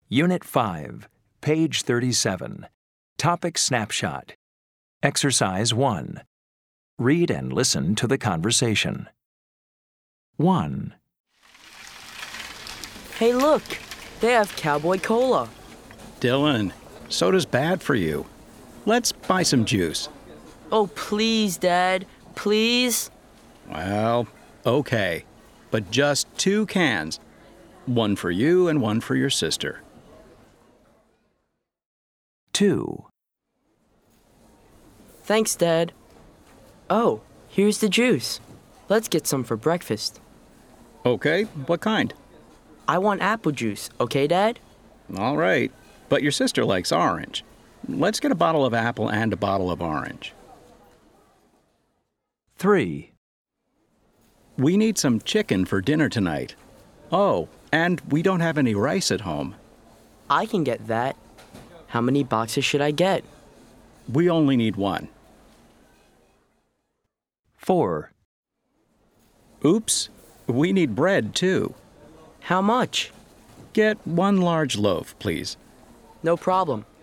Unit 5, page 37. Topic snapshot. Exercise 1. Read and listen to the conversation. 1. Hey, look! They have Cowboy Cola. Dylan, soda's bad for you. Let's buy some juice. Oh, please, Dad. Please? Well, okay. But just 2 cans. One for you and one for your sister. 2. Thanks, Dad. Oh, here's the juice. Let's get some for breakfast. Okay, what kind? I want apple juice, okay, Dad? All right, but your sister likes orange. Let's get a bottle of apple and a bottle of orange. 3. We need some chicken for dinner tonight. Oh, and we don't have any rice at home. I can get that. How many boxes should I get? We only need 1. 4. Oops, we need bread too. How much? Get 1 large loaf, please. No problem.